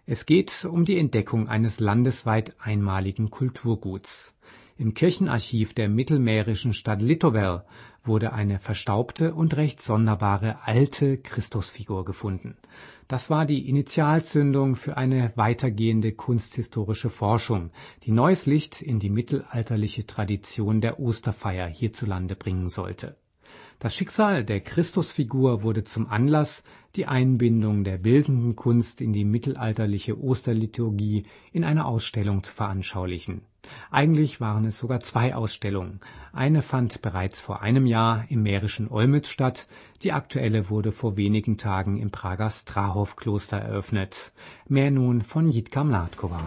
Es geht um die Entdeckung eines landesweit einmaligen Kulturguts. Im Kirchenarchiv der mittelmährischen Stadt Litovel wurde eine verstaubte und recht sonderbare alte Christusfigur gefunden. Das war die Initialzündung für eine weitergehende kunsthistorische Forschung, die neues Licht in die mittelalterliche Tradition der Osterfeier hierzulande bringen sollte. Das Schicksal der Christusfigur wurde zum Anlass, die Einbindung der bildenden Kunst in die mittelalterliche Osterliturgie in einer Ausstellung zu veranschaulichen. Eigentlich waren es sogar 2 Ausstellungen. Eine fand bereits vor einem Jahr im mährischen Olmütz statt, die aktuelle wurde vor wenigen Tagen im Prager Strahov-Kloster eröffnet. Mehr nun von Jitka Mládková.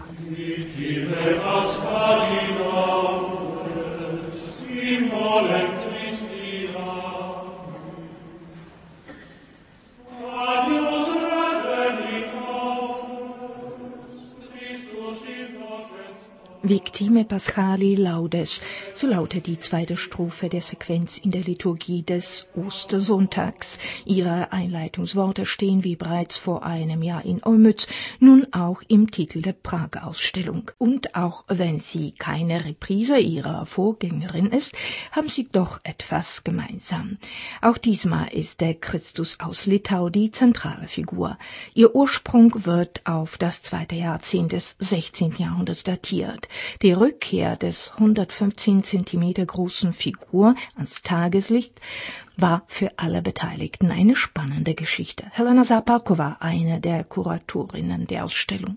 Victime Paschali Laudes, so lautet die zweite Strophe der Sequenz in der Liturgie des Ostersonntags. Ihre Einleitungsworte stehen wie bereits vor einem Jahr in Olmütz nun auch im Titel der Prager Ausstellung. Und auch wenn sie keine Reprise ihrer Vorgängerin ist, haben sie doch etwas gemeinsam. Auch diesmal ist der Christus aus Litau die zentrale Figur. Ihr Ursprung wird auf das 2. Jahrzehnt des 16. Jahrhunderts datiert. Die Rückkehr des 115 Zentimeter großen Figur ans Tageslicht war für alle Beteiligten eine spannende Geschichte. Helena Zápalková, eine der Kuratorinnen der Ausstellung.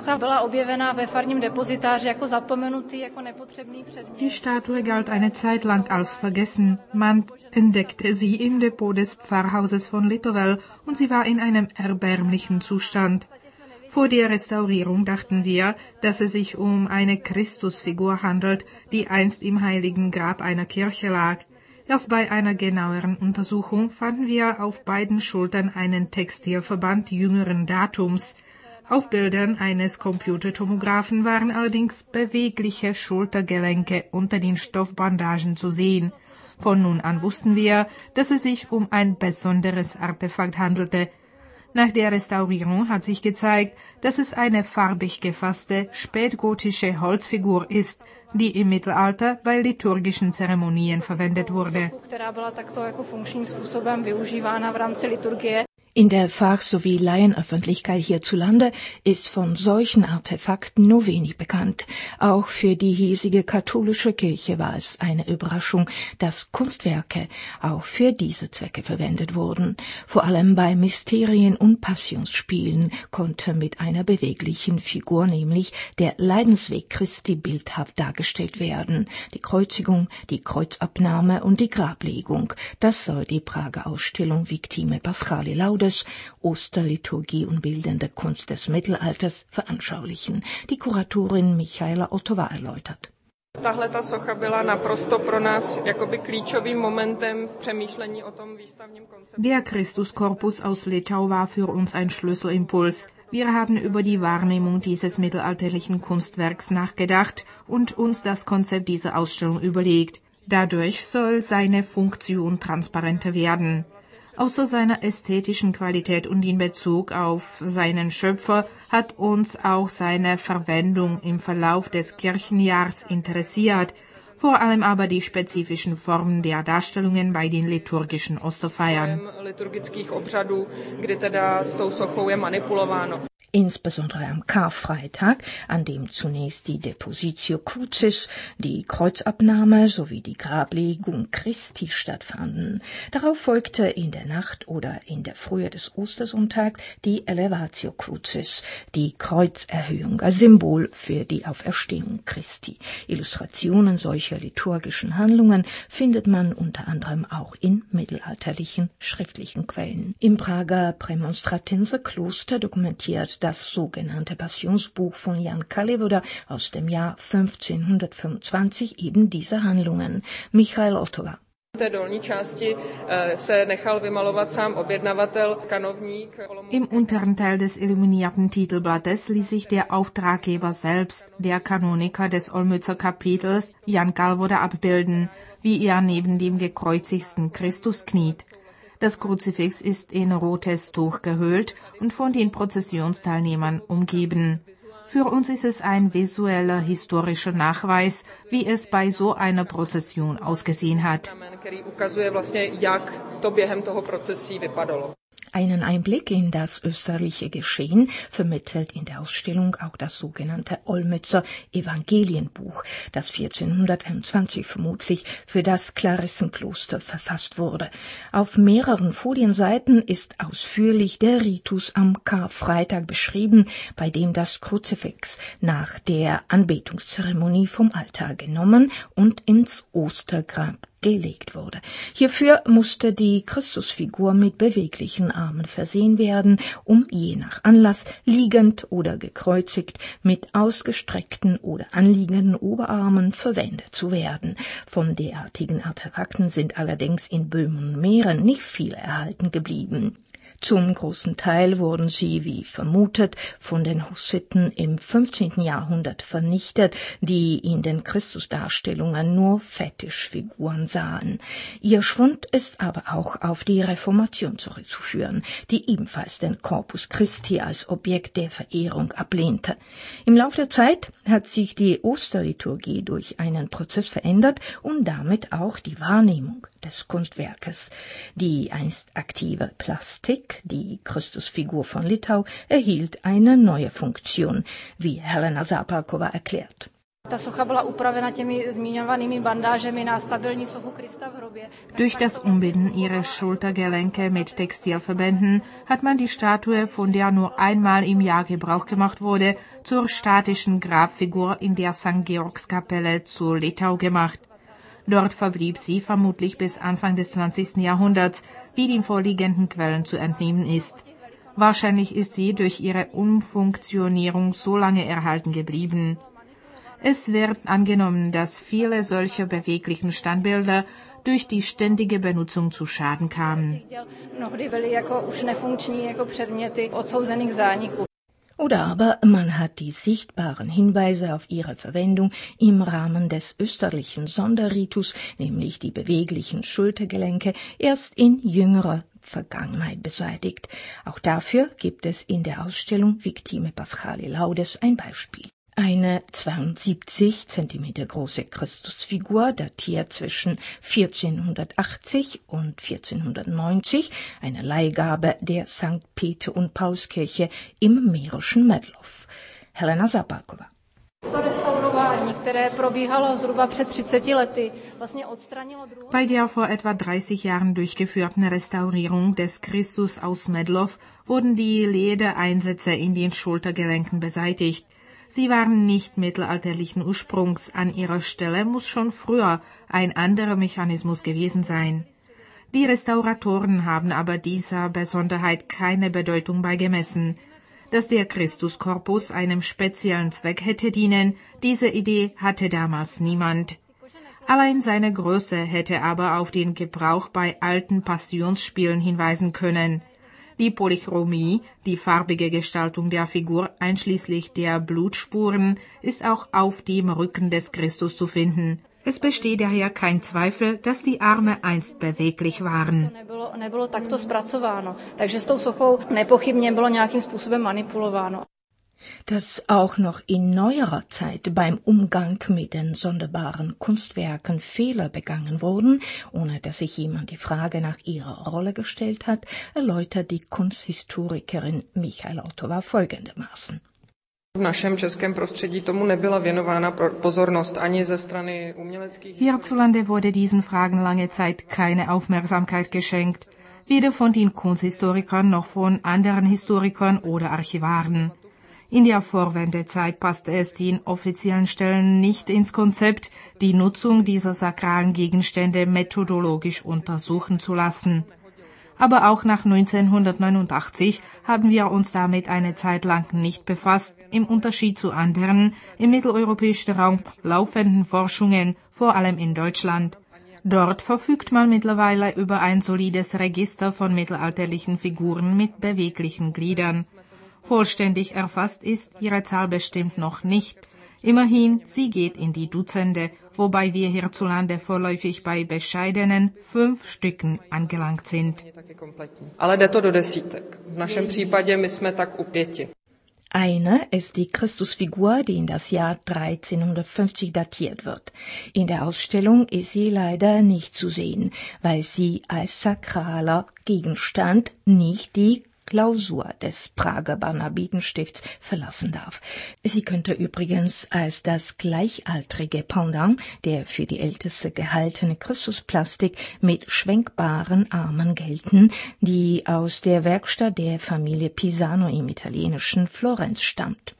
Die Statue galt eine Zeit lang als vergessen. Man entdeckte sie im Depot des Pfarrhauses von Litovel und sie war in einem erbärmlichen Zustand. Vor der Restaurierung dachten wir, dass es sich um eine Christusfigur handelt, die einst im heiligen Grab einer Kirche lag. Erst bei einer genaueren Untersuchung fanden wir auf beiden Schultern einen Textilverband jüngeren Datums. Auf Bildern eines Computertomographen waren allerdings bewegliche Schultergelenke unter den Stoffbandagen zu sehen. Von nun an wussten wir, dass es sich um ein besonderes Artefakt handelte. Nach der Restaurierung hat sich gezeigt, dass es eine farbig gefasste, spätgotische Holzfigur ist, die im Mittelalter bei liturgischen Zeremonien verwendet wurde. In der Fach- sowie Laienöffentlichkeit hierzulande ist von solchen Artefakten nur wenig bekannt. Auch für die hiesige katholische Kirche war es eine Überraschung, dass Kunstwerke auch für diese Zwecke verwendet wurden. Vor allem bei Mysterien- und Passionsspielen konnte mit einer beweglichen Figur, nämlich der Leidensweg Christi, bildhaft dargestellt werden. Die Kreuzigung, die Kreuzabnahme und die Grablegung. Das soll die Prager Ausstellung Victime Paschali Laudes, Osterliturgie und bildende Kunst des Mittelalters veranschaulichen. Die Kuratorin Michaela Otová erläutert. Tahleta socha byla naprosto pro nás jakoby klíčovým momentem v přemýšlení o tom výstavním konceptu. Der Christuskorpus aus Litau war für uns ein Schlüsselimpuls. Wir haben über die Wahrnehmung dieses mittelalterlichen Kunstwerks nachgedacht und uns das Konzept dieser Ausstellung überlegt. Dadurch soll seine Funktion transparenter werden. Außer seiner ästhetischen Qualität und in Bezug auf seinen Schöpfer hat uns auch seine Verwendung im Verlauf des Kirchenjahrs interessiert, vor allem aber die spezifischen Formen der Darstellungen bei den liturgischen Osterfeiern. Insbesondere am Karfreitag, an dem zunächst die Depositio Crucis, die Kreuzabnahme sowie die Grablegung Christi stattfanden. Darauf folgte in der Nacht oder in der Frühe des Ostersonntags die Elevatio Crucis, die Kreuzerhöhung als Symbol für die Auferstehung Christi. Illustrationen solcher liturgischen Handlungen findet man unter anderem auch in mittelalterlichen schriftlichen Quellen. Im Prager Prämonstratenserkloster dokumentiert das sogenannte Passionsbuch von Jan Kalivoda aus dem Jahr 1525 eben diese Handlungen. Michael Otová. Im unteren Teil des illuminierten Titelblattes ließ sich der Auftraggeber selbst, der Kanoniker des Olmützer Kapitels, Jan Kalivoda, abbilden, wie er neben dem gekreuzigten Christus kniet. Das Kruzifix ist in rotes Tuch gehüllt und von den Prozessionsteilnehmern umgeben. Für uns ist es ein visueller historischer Nachweis, wie es bei so einer Prozession ausgesehen hat. Einen Einblick in das österliche Geschehen vermittelt in der Ausstellung auch das sogenannte Olmützer Evangelienbuch, das 1421 vermutlich für das Klarissenkloster verfasst wurde. Auf mehreren Folienseiten ist ausführlich der Ritus am Karfreitag beschrieben, bei dem das Kruzifix nach der Anbetungszeremonie vom Altar genommen und ins Ostergrab gelegt wurde. Hierfür musste die Christusfigur mit beweglichen Armen versehen werden, um je nach Anlass liegend oder gekreuzigt mit ausgestreckten oder anliegenden Oberarmen verwendet zu werden. Von derartigen Artefakten sind allerdings in Böhmen und Mähren nicht viele erhalten geblieben. Zum großen Teil wurden sie, wie vermutet, von den Hussiten im 15. Jahrhundert vernichtet, die in den Christusdarstellungen nur Fetischfiguren sahen. Ihr Schwund ist aber auch auf die Reformation zurückzuführen, die ebenfalls den Corpus Christi als Objekt der Verehrung ablehnte. Im Laufe der Zeit hat sich die Osterliturgie durch einen Prozess verändert und damit auch die Wahrnehmung des Kunstwerkes. Die einst aktive Plastik, die Christusfigur von Litau, erhielt eine neue Funktion, wie Helena Zápalková erklärt. Durch das Umbinden ihrer Schultergelenke mit Textilverbänden hat man die Statue, von der nur einmal im Jahr Gebrauch gemacht wurde, zur statischen Grabfigur in der St. Georgskapelle zu Litau gemacht. Dort verblieb sie vermutlich bis Anfang des 20. Jahrhunderts, wie den vorliegenden Quellen zu entnehmen ist. Wahrscheinlich ist sie durch ihre Umfunktionierung so lange erhalten geblieben. Es wird angenommen, dass viele solcher beweglichen Standbilder durch die ständige Benutzung zu Schaden kamen. Oder aber man hat die sichtbaren Hinweise auf ihre Verwendung im Rahmen des österlichen Sonderritus, nämlich die beweglichen Schultergelenke, erst in jüngerer Vergangenheit beseitigt. Auch dafür gibt es in der Ausstellung Victime Paschali Laudes ein Beispiel. Eine 72 cm große Christusfigur, datiert zwischen 1480 und 1490, eine Leihgabe der St. Peter- und Paulskirche im mährischen Medlow. Helena Zápalková. Bei der vor etwa 30 Jahren durchgeführten Restaurierung des Christus aus Medlow wurden die Ledereinsätze in den Schultergelenken beseitigt. Sie waren nicht mittelalterlichen Ursprungs, an ihrer Stelle muss schon früher ein anderer Mechanismus gewesen sein. Die Restauratoren haben aber dieser Besonderheit keine Bedeutung beigemessen. Dass der Christuskorpus einem speziellen Zweck hätte dienen, diese Idee hatte damals niemand. Allein seine Größe hätte aber auf den Gebrauch bei alten Passionsspielen hinweisen können. Die Polychromie, die farbige Gestaltung der Figur einschließlich der Blutspuren, ist auch auf dem Rücken des Christus zu finden. Es besteht daher kein Zweifel, dass die Arme einst beweglich waren. Nebylo takto zpracováno, takže s tou sochou nepochybně bylo nějakým způsobem manipulováno. Dass auch noch in neuerer Zeit beim Umgang mit den sonderbaren Kunstwerken Fehler begangen wurden, ohne dass sich jemand die Frage nach ihrer Rolle gestellt hat, erläutert die Kunsthistorikerin Michailautová folgendermaßen. V našem českém prostředí tomu nebyla věnována pozornost ani ze strany uměleckých. Hierzulande wurde diesen Fragen lange Zeit keine Aufmerksamkeit geschenkt, weder von den Kunsthistorikern noch von anderen Historikern oder Archivaren. In der Vorwendezeit passte es den offiziellen Stellen nicht ins Konzept, die Nutzung dieser sakralen Gegenstände methodologisch untersuchen zu lassen. Aber auch nach 1989 haben wir uns damit eine Zeit lang nicht befasst, im Unterschied zu anderen im mitteleuropäischen Raum laufenden Forschungen, vor allem in Deutschland. Dort verfügt man mittlerweile über ein solides Register von mittelalterlichen Figuren mit beweglichen Gliedern. Vollständig erfasst ist ihre Zahl bestimmt noch nicht. Immerhin, sie geht in die Dutzende, wobei wir hierzulande vorläufig bei bescheidenen 5 Stücken angelangt sind. Ale jde to do desítek. V našem případě my jsme tak u 5. Eine ist die Christusfigur, die in das Jahr 1350 datiert wird. In der Ausstellung ist sie leider nicht zu sehen, weil sie als sakraler Gegenstand nicht die Klausur des Prager Barnabitenstifts verlassen darf. Sie könnte übrigens als das gleichaltrige Pendant der für die älteste gehaltene Christusplastik mit schwenkbaren Armen gelten, die aus der Werkstatt der Familie Pisano im italienischen Florenz stammt.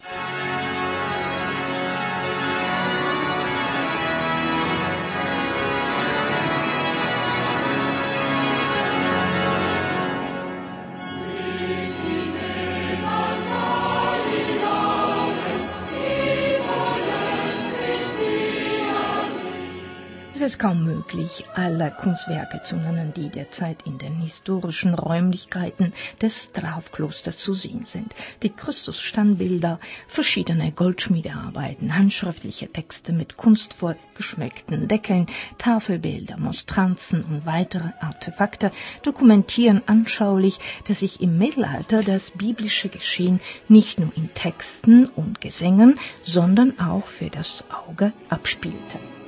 Es ist kaum möglich, alle Kunstwerke zu nennen, die derzeit in den historischen Räumlichkeiten des Strafklosters zu sehen sind. Die Christusstandbilder, verschiedene Goldschmiedearbeiten, handschriftliche Texte mit kunstvoll geschmückten Deckeln, Tafelbilder, Monstranzen und weitere Artefakte dokumentieren anschaulich, dass sich im Mittelalter das biblische Geschehen nicht nur in Texten und Gesängen, sondern auch für das Auge abspielte.